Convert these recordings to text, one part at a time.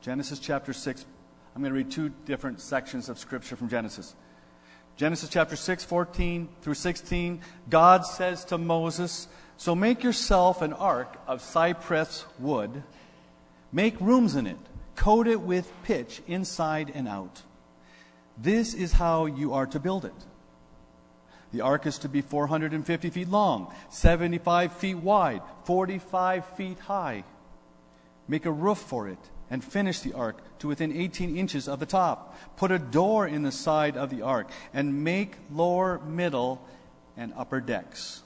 Genesis chapter 6. I'm going to read two different sections of Scripture from Genesis. Genesis chapter 6, 14 through 16. God says to Moses, "So make yourself an ark of cypress wood. Make rooms in it. Coat it with pitch inside and out. This is how you are to build it. The ark is to be 450 feet long, 75 feet wide, 45 feet high. Make a roof for it and finish the ark to within 18 inches of the top. Put a door in the side of the ark and make lower, middle, and upper decks."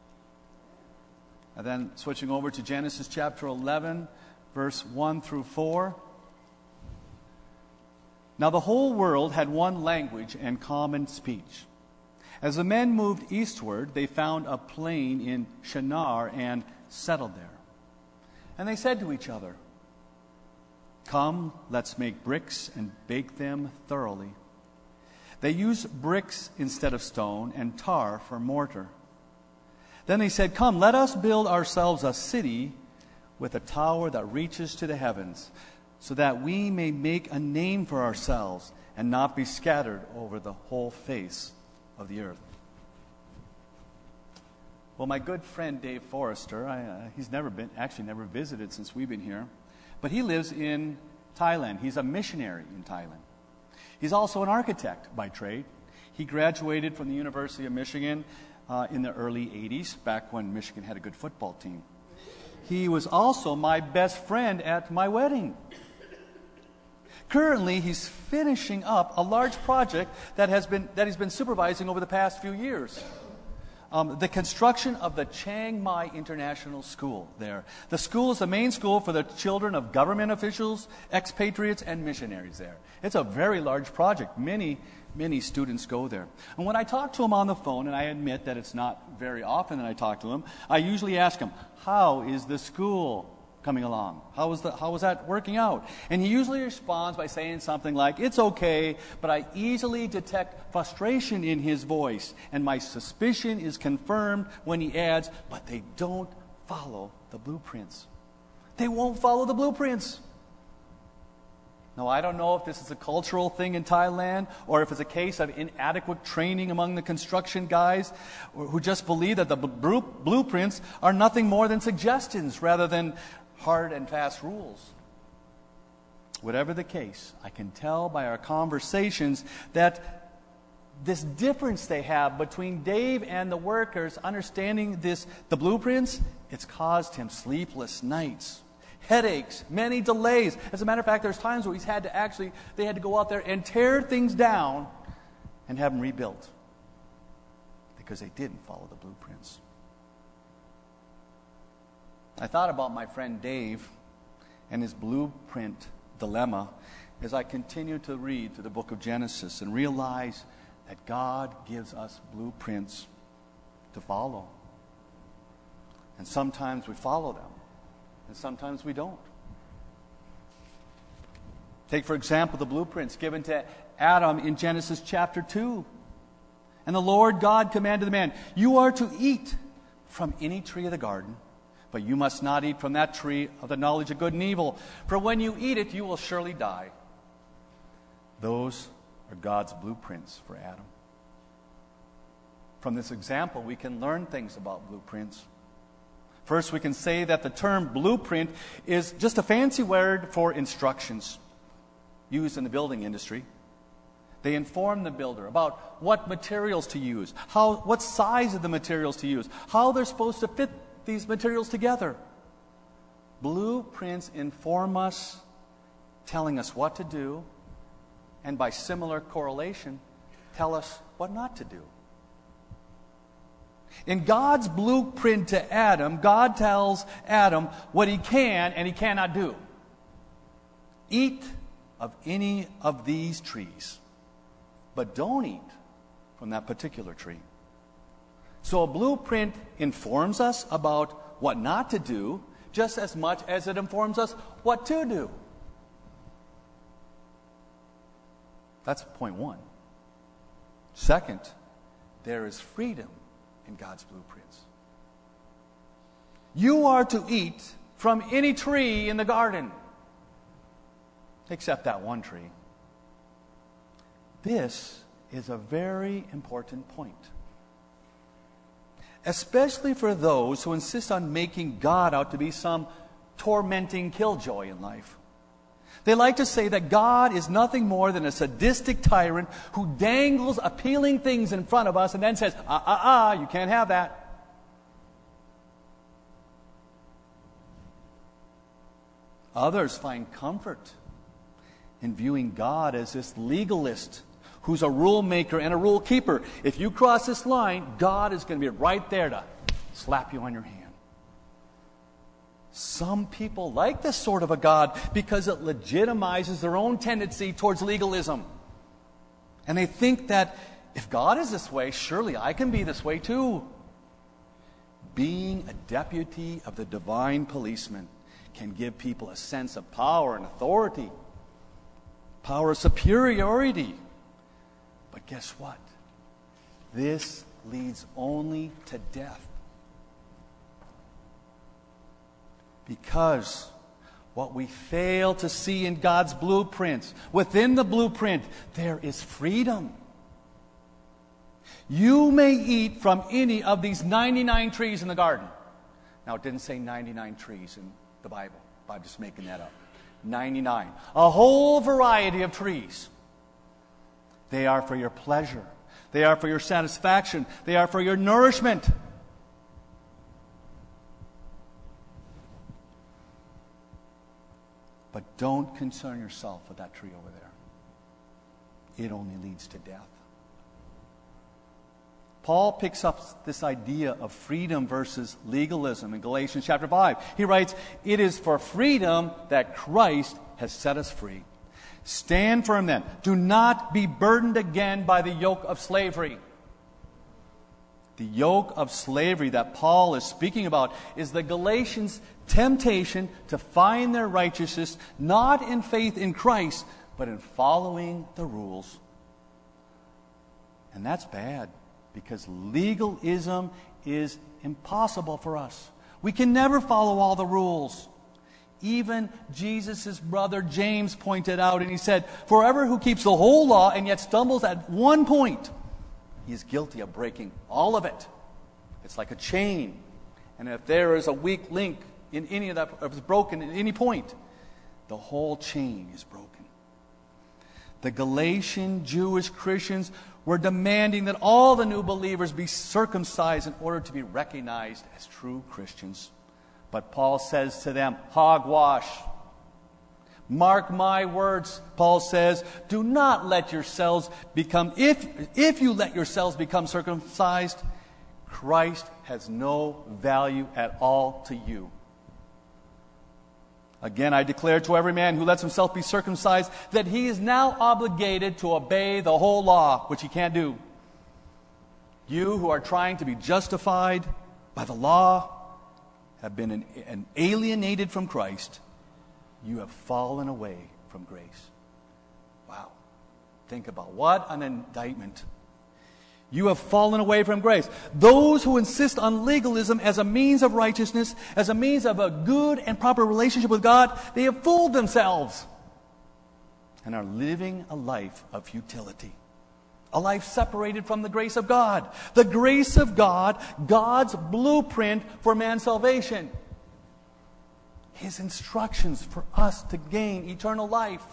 And then switching over to Genesis chapter 11, verse 1 through 4. Now the whole world had one language and common speech. As the men moved eastward, they found a plain in Shinar and settled there. And they said to each other, "Come, let's make bricks and bake them thoroughly." They used bricks instead of stone and tar for mortar. Then they said, "Come, let us build ourselves a city with a tower that reaches to the heavens, so that we may make a name for ourselves and not be scattered over the whole face of the earth." Well, my good friend Dave Forrester, he's never visited since we've been here, but he lives in Thailand. He's a missionary in Thailand. He's also an architect by trade. He graduated from the University of Michigan in the early 80s, back when Michigan had a good football team. He was also my best friend at my wedding. Currently, he's finishing up a large project that he's been supervising over the past few years. The construction of the Chiang Mai International School there. The school is the main school for the children of government officials, expatriates, and missionaries there. It's a very large project. Many students go there. And when I talk to him on the phone, and I admit that it's not very often that I talk to him, I usually ask him, "How is the school coming along? How was that working out?" And he usually responds by saying something like, "It's okay," but I easily detect frustration in his voice, and my suspicion is confirmed when he adds, "But they don't follow the blueprints." They won't follow the blueprints. Now, I don't know if this is a cultural thing in Thailand or if it's a case of inadequate training among the construction guys who just believe that the blueprints are nothing more than suggestions rather than hard and fast rules. Whatever the case, I can tell by our conversations that this difference they have between Dave and the workers understanding the blueprints, it's caused him sleepless nights, headaches, many delays. As a matter of fact, there's times where they had to go out there and tear things down and have them rebuilt because they didn't follow the blueprints. I thought about my friend Dave and his blueprint dilemma as I continued to read through the book of Genesis and realize that God gives us blueprints to follow. And sometimes we follow them, and sometimes we don't. Take, for example, the blueprints given to Adam in Genesis chapter 2. And the Lord God commanded the man, "You are to eat from any tree of the garden, but you must not eat from that tree of the knowledge of good and evil, for when you eat it, you will surely die." Those are God's blueprints for Adam. From this example, we can learn things about blueprints. First, we can say that the term blueprint is just a fancy word for instructions used in the building industry. They inform the builder about what materials to use, what size of the materials to use, how they're supposed to fit these materials together. Blueprints inform us, telling us what to do, and by similar correlation, tell us what not to do. In God's blueprint to Adam, God tells Adam what he can and he cannot do. Eat of any of these trees, but don't eat from that particular tree. So a blueprint informs us about what not to do just as much as it informs us what to do. That's point one. Second, there is freedom in God's blueprints. You are to eat from any tree in the garden. except that one tree. This is a very important point, especially for those who insist on making God out to be some tormenting killjoy in life. They like to say that God is nothing more than a sadistic tyrant who dangles appealing things in front of us and then says, you can't have that. Others find comfort in viewing God as this legalist who's a rule maker and a rule keeper. If you cross this line, God is going to be right there to slap you on your hand. Some people like this sort of a God because it legitimizes their own tendency towards legalism. And they think that if God is this way, surely I can be this way too. Being a deputy of the divine policeman can give people a sense of power and authority, power of superiority. But guess what? This leads only to death. Because what we fail to see in God's blueprints, within the blueprint, there is freedom. You may eat from any of these 99 trees in the garden. Now, it didn't say 99 trees in the Bible. I'm just making that up. 99. A whole variety of trees. They are for your pleasure. They are for your satisfaction. They are for your nourishment. But don't concern yourself with that tree over there. It only leads to death. Paul picks up this idea of freedom versus legalism in Galatians chapter 5. He writes, "It is for freedom that Christ has set us free. Stand firm then. Do not be burdened again by the yoke of slavery." The yoke of slavery that Paul is speaking about is the Galatians' temptation to find their righteousness not in faith in Christ, but in following the rules. And that's bad, because legalism is impossible for us. We can never follow all the rules. Even Jesus' brother James pointed out, and he said, "For whoever who keeps the whole law and yet stumbles at one point, he is guilty of breaking all of it." It's like a chain. And if there is a weak link in any of that, if it's broken at any point, the whole chain is broken. The Galatian Jewish Christians were demanding that all the new believers be circumcised in order to be recognized as true Christians. But Paul says to them, hogwash. Mark my words, Paul says, do not let yourselves become, if you let yourselves become circumcised, Christ has no value at all to you. Again, I declare to every man who lets himself be circumcised that he is now obligated to obey the whole law, which he can't do. You who are trying to be justified by the law have been alienated from Christ. You have fallen away from grace. Wow. Think about what an indictment. You have fallen away from grace. Those who insist on legalism as a means of righteousness, as a means of a good and proper relationship with God, they have fooled themselves and are living a life of futility. A life separated from the grace of God. The grace of God, God's blueprint for man's salvation. His instructions for us to gain eternal life.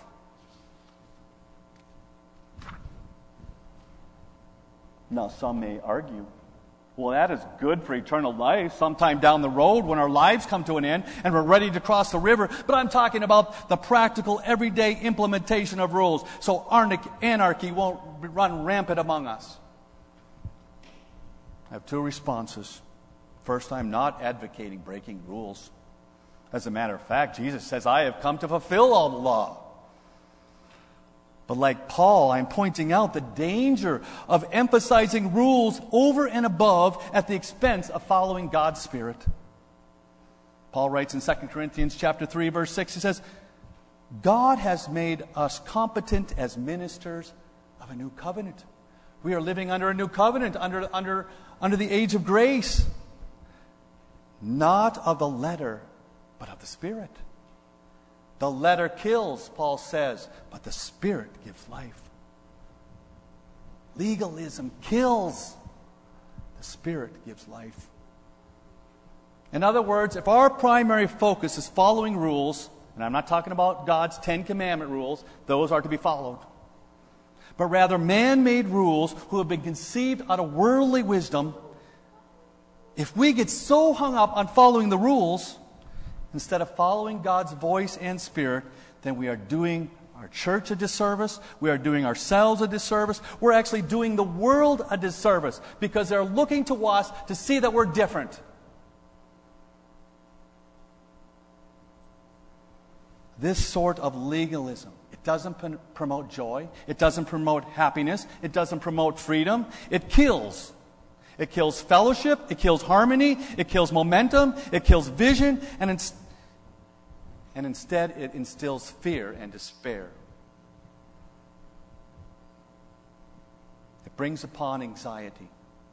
Now, some may argue, well, that is good for eternal life sometime down the road when our lives come to an end and we're ready to cross the river. But I'm talking about the practical, everyday implementation of rules so anarchy won't run rampant among us. I have two responses. First, I'm not advocating breaking rules. As a matter of fact, Jesus says, I have come to fulfill all the law. But like Paul, I'm pointing out the danger of emphasizing rules over and above at the expense of following God's Spirit. Paul writes in 2 Corinthians chapter 3, verse 6, he says, God has made us competent as ministers of a new covenant. We are living under a new covenant, under the age of grace. Not of the letter, but of the Spirit. The letter kills, Paul says, but the Spirit gives life. Legalism kills. The Spirit gives life. In other words, if our primary focus is following rules, and I'm not talking about God's 10 Commandment rules, those are to be followed, but rather man-made rules who have been conceived out of worldly wisdom, if we get so hung up on following the rules instead of following God's voice and Spirit, then we are doing our church a disservice. We are doing ourselves a disservice. We're actually doing the world a disservice because they're looking to us to see that we're different. This sort of legalism, it doesn't promote joy. It doesn't promote happiness. It doesn't promote freedom. It kills. It kills fellowship. It kills harmony. It kills momentum. It kills vision. And instead, it instills fear and despair. It brings upon anxiety.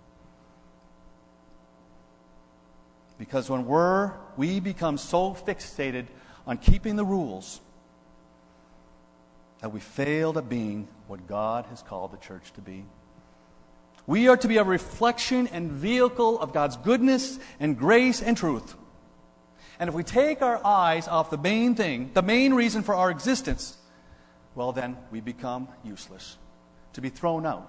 Because when we become so fixated on keeping the rules that we fail at being what God has called the church to be. We are to be a reflection and vehicle of God's goodness and grace and truth. And if we take our eyes off the main thing, the main reason for our existence, well then we become useless, to be thrown out.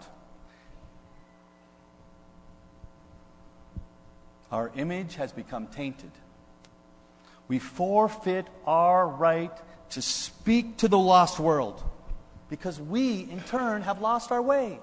Our image has become tainted. We forfeit our right to speak to the lost world because we, in turn, have lost our way.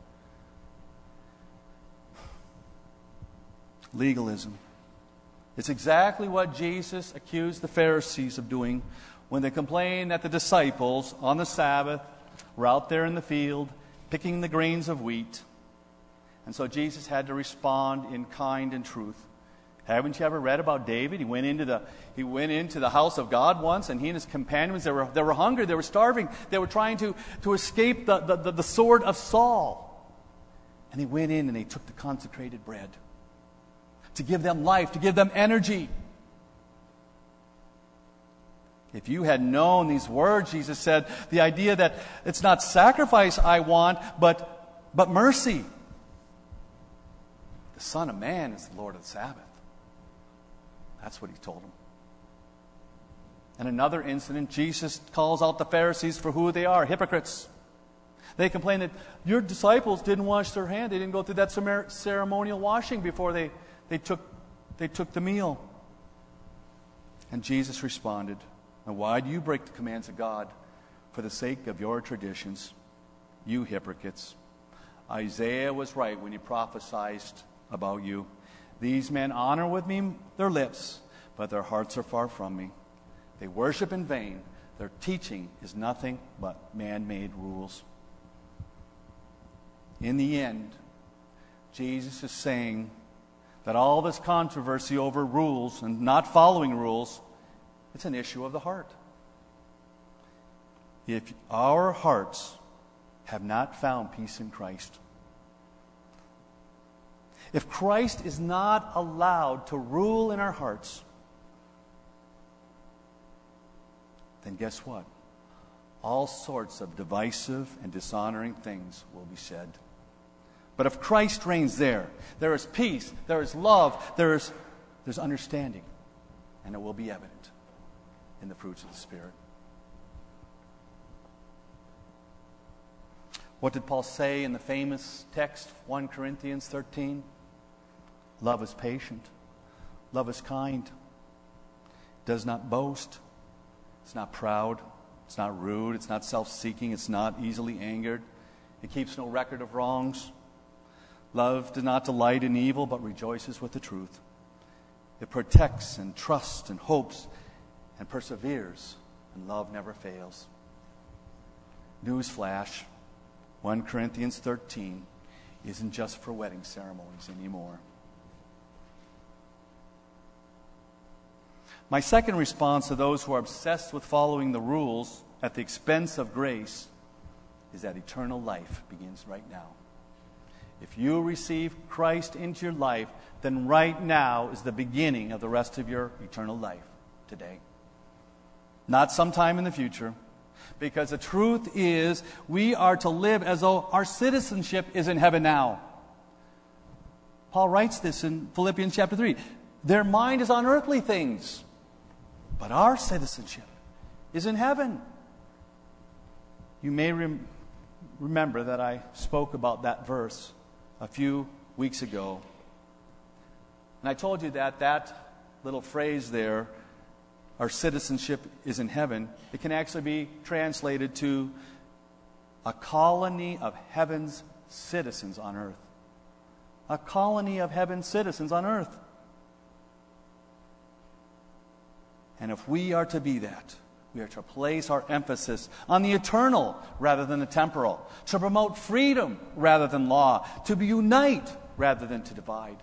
Legalism. It's exactly what Jesus accused the Pharisees of doing when they complained that the disciples on the Sabbath were out there in the field picking the grains of wheat. And so Jesus had to respond in kind and truth. Haven't you ever read about David? He went into the house of God once, and he and his companions, they were hungry, they were starving, they were trying to escape the sword of Saul. And he went in and he took the consecrated bread to give them life, to give them energy. If you had known these words, Jesus said, the idea that it's not sacrifice I want, but mercy. The Son of Man is the Lord of the Sabbath. That's what he told them. In another incident, Jesus calls out the Pharisees for who they are, hypocrites. They complain that your disciples didn't wash their hands. They didn't go through that ceremonial washing before they took the meal. And Jesus responded, "And why do you break the commands of God for the sake of your traditions, you hypocrites? Isaiah was right when he prophesied about you. These men honor with me their lips, but their hearts are far from me. They worship in vain. Their teaching is nothing but man-made rules." In the end, Jesus is saying that all this controversy over rules and not following rules, it's an issue of the heart. If our hearts have not found peace in Christ, if Christ is not allowed to rule in our hearts, then guess what? All sorts of divisive and dishonoring things will be said. But if Christ reigns there is peace, there is love, there's understanding, and it will be evident in the fruits of the Spirit. What did Paul say in the famous text, 1 Corinthians 13? Love is patient. Love is kind. Does not boast. It's not proud. It's not rude. It's not self-seeking. It's not easily angered. It keeps no record of wrongs. Love does not delight in evil, but rejoices with the truth. It protects and trusts and hopes and perseveres, and love never fails. Newsflash, 1 Corinthians 13 isn't just for wedding ceremonies anymore. My second response to those who are obsessed with following the rules at the expense of grace is that eternal life begins right now. If you receive Christ into your life, then right now is the beginning of the rest of your eternal life today. not sometime in the future. Because the truth is, we are to live as though our citizenship is in heaven now. Paul writes this in Philippians chapter 3. Their mind is on earthly things, but our citizenship is in heaven. You may remember that I spoke about that verse a few weeks ago. And I told you that that little phrase there, our citizenship is in heaven, it can actually be translated to a colony of heaven's citizens on earth. A colony of heaven's citizens on earth. And if we are to be that, we are to place our emphasis on the eternal rather than the temporal, to promote freedom rather than law, to unite rather than to divide.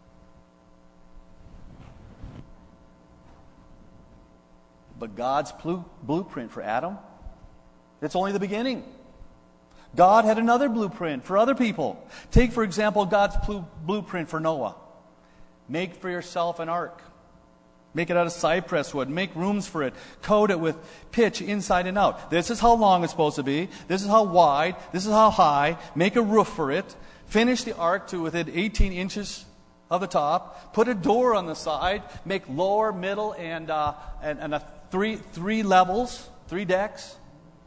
But God's blueprint for Adam, it's only the beginning. God had another blueprint for other people. Take, for example, God's blueprint for Noah. Make for yourself an ark. Make it out of cypress wood. Make rooms for it. Coat it with pitch inside and out. This is how long it's supposed to be. This is how wide. This is how high. Make a roof for it. Finish the ark to within 18 inches of the top. Put a door on the side. Make lower, middle, and three levels, 3 decks.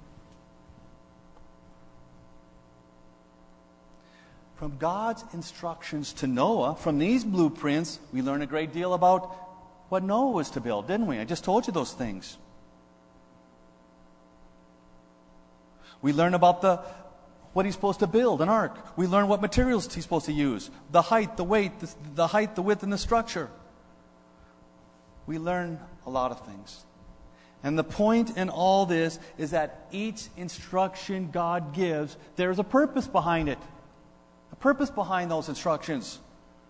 From God's instructions to Noah, from these blueprints, we learn a great deal about what Noah was to build, didn't we? I just told you those things. We learn about what he's supposed to build, an ark. We learn what materials he's supposed to use, the height, the weight, the height, the width, and the structure. We learn a lot of things. And the point in all this is that each instruction God gives, there's a purpose behind it. A purpose behind those instructions.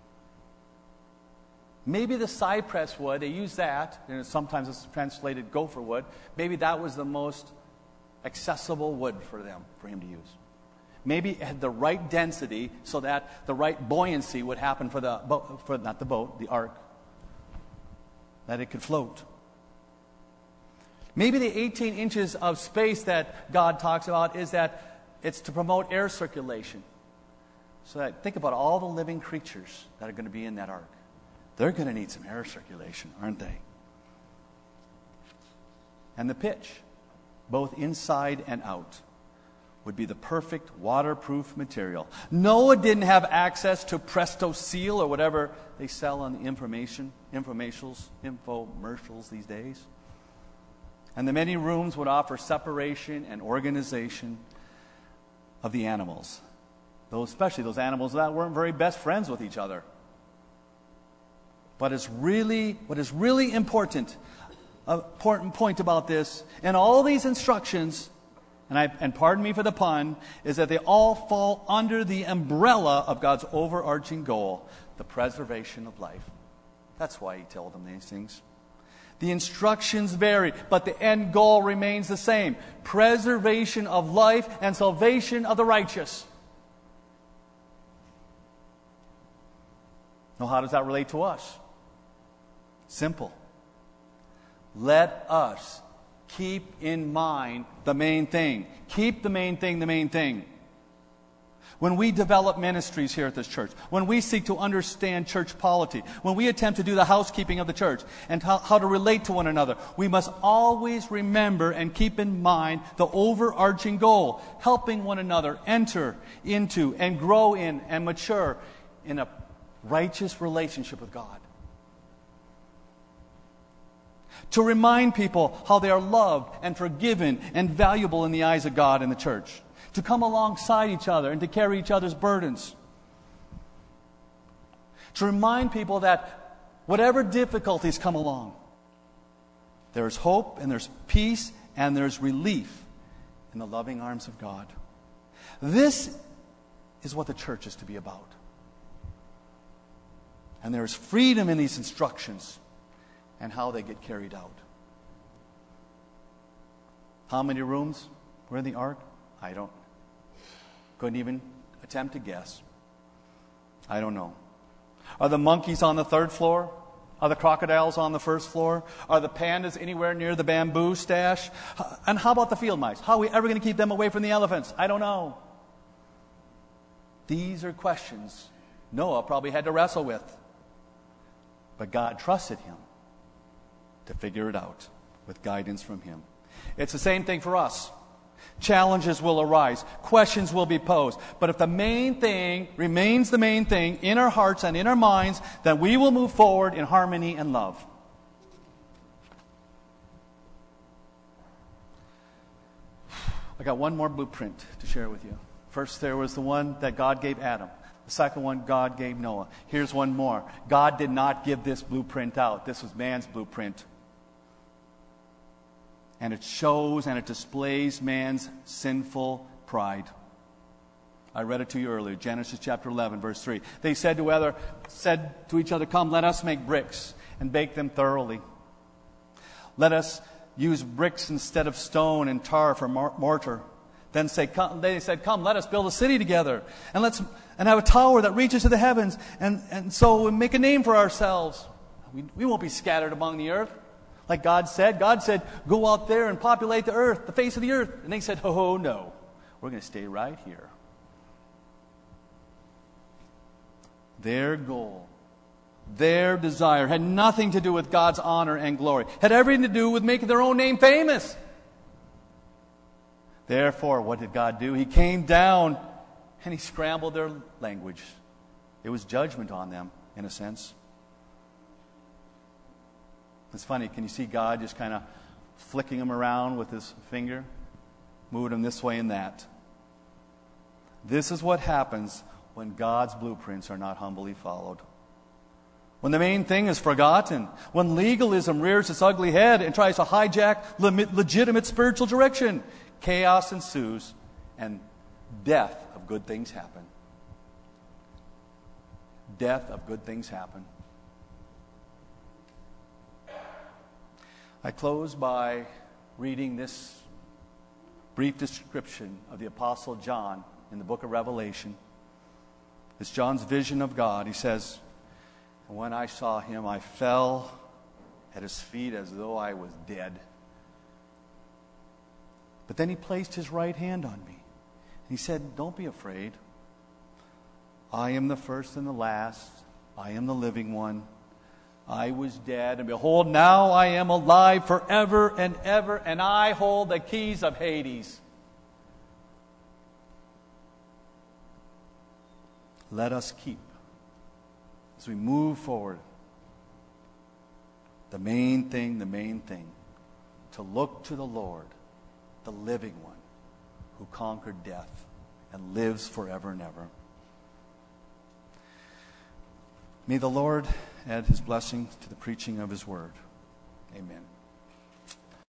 Maybe the cypress wood, they use that, and sometimes it's translated gopher wood. Maybe that was the most accessible wood for him to use. Maybe it had the right density so that the right buoyancy would happen for the ark, that it could float. Maybe the 18 inches of space that God talks about is that it's to promote air circulation. So that, think about all the living creatures that are going to be in that ark. They're going to need some air circulation, aren't they? And the pitch, both inside and out, would be the perfect waterproof material. Noah didn't have access to Presto Seal or whatever they sell on the infomercials these days. And the many rooms would offer separation and organization of the animals. Especially those animals that weren't very best friends with each other. What is really important point about this, and all these instructions, and pardon me for the pun, is that they all fall under the umbrella of God's overarching goal, the preservation of life. That's why he told them these things. The instructions vary, but the end goal remains the same: preservation of life and salvation of the righteous. Now, how does that relate to us? Simple. Let us keep in mind the main thing. Keep the main thing the main thing. When we develop ministries here at this church, when we seek to understand church polity, when we attempt to do the housekeeping of the church and how to relate to one another, we must always remember and keep in mind the overarching goal: helping one another enter into and grow in and mature in a righteous relationship with God. To remind people how they are loved and forgiven and valuable in the eyes of God and the church. To come alongside each other and to carry each other's burdens. To remind people that whatever difficulties come along, there's hope and there's peace and there's relief in the loving arms of God. This is what the church is to be about. And there is freedom in these instructions and how they get carried out. How many rooms were in the ark? Couldn't even attempt to guess. I don't know. Are the monkeys on the 3rd floor? Are the crocodiles on the first floor? Are the pandas anywhere near the bamboo stash? And how about the field mice? How are we ever going to keep them away from the elephants? I don't know. These are questions Noah probably had to wrestle with. But God trusted him to figure it out with guidance from him. It's the same thing for us. Challenges will arise. Questions will be posed. But if the main thing remains the main thing in our hearts and in our minds, then we will move forward in harmony and love. I got one more blueprint to share with you. First, there was the one that God gave Adam. The second one, God gave Noah. Here's one more. God did not give this blueprint out. This was man's blueprint. And it shows and it displays man's sinful pride. I read it to you earlier, Genesis chapter 11, verse 3. They said to each other, "Come, let us make bricks and bake them thoroughly. Let us use bricks instead of stone and tar for mortar." Then they said, "Come, let us build a city together and have a tower that reaches to the heavens, and so we'll make a name for ourselves. We won't be scattered among the earth." Like God said, "Go out there and populate the earth, the face of the earth." And they said, "Oh, no. We're going to stay right here." Their goal, their desire had nothing to do with God's honor and glory. Had everything to do with making their own name famous. Therefore, what did God do? He came down and he scrambled their language. It was judgment on them, in a sense. It's funny, can you see God just kind of flicking them around with his finger? Moving them this way and that. This is what happens when God's blueprints are not humbly followed. When the main thing is forgotten. When legalism rears its ugly head and tries to hijack legitimate spiritual direction. Chaos ensues and death of good things happen. Death of good things happen. I close by reading this brief description of the Apostle John in the book of Revelation. It's John's vision of God. He says, "And when I saw him, I fell at his feet as though I was dead. But then he placed his right hand on me. And he said, 'Don't be afraid. I am the first and the last. I am the living one. I was dead, and behold, now I am alive forever and ever, and I hold the keys of Hades.'" Let us keep, as we move forward, the main thing, to look to the Lord, the living one, who conquered death and lives forever and ever. May the Lord add his blessing to the preaching of his word. Amen.